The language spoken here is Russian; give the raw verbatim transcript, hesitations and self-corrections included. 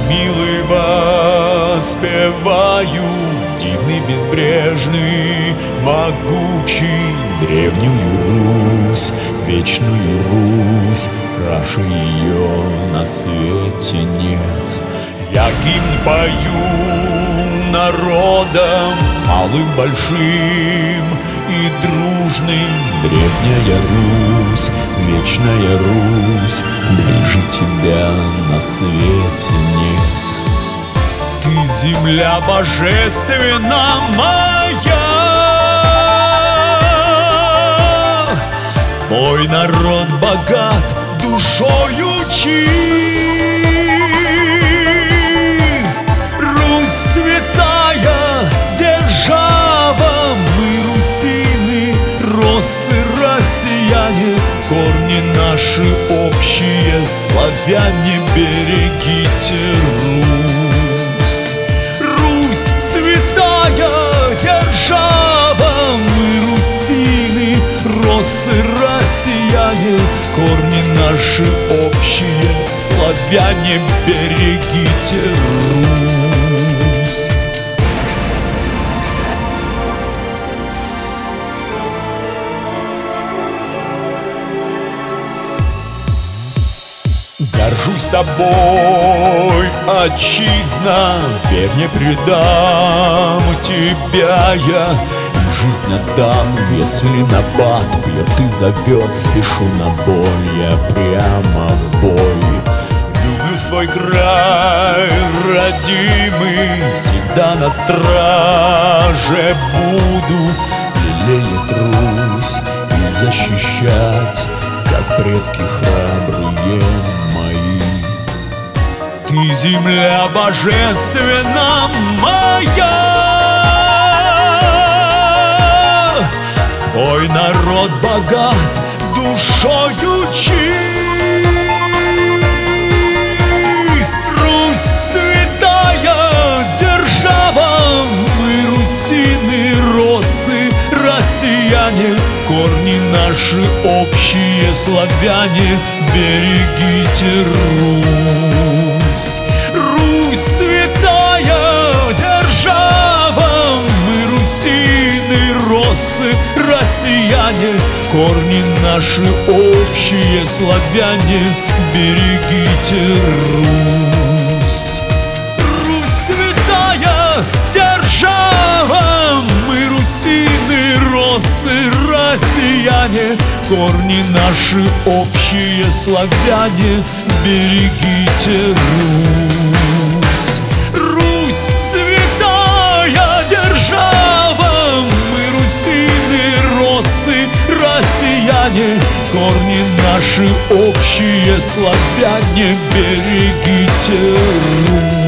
милый, воспеваю дивный, безбрежный, могучий древнюю Русь, вечную Русь, краше ее на свете нет. Я гимн пою народам, малым, большим и дружным. Древняя Русь, вечная Русь, ближе тебя на свете нет. Ты земля божественна моя, твой народ богат душою чист. Русь святая держава, мы русины, россы, россияне, корни наши общие, славяне, берегите Русь. Русь святая держава, мы русины, россы, россияне, корни наши общие, славяне, берегите Русь. Горжусь тобой, отчизна, верь, не предам тебя я, и жизнь отдам, если набат бьет и зовет, спешу на бой, я прямо в бой. Люблю свой край родимый, всегда на страже буду лелеять Русь и защищать, как предки храбрые мои. Ты земля божественна моя, твой народ богат душою чист. Русь святая держава, мы русины, россы, россияне, корни наши общие, славяне, берегите Русь. Русь святая держава, мы русины, россы, россияне, корни наши общие, славяне, берегите Русь. Русь святая держава, мы русины, россы, россияне, корни наши общие, славяне, берегите Русь. Русь святая держава, мы русины, россы, россияне, корни наши общие, славяне, берегите Русь.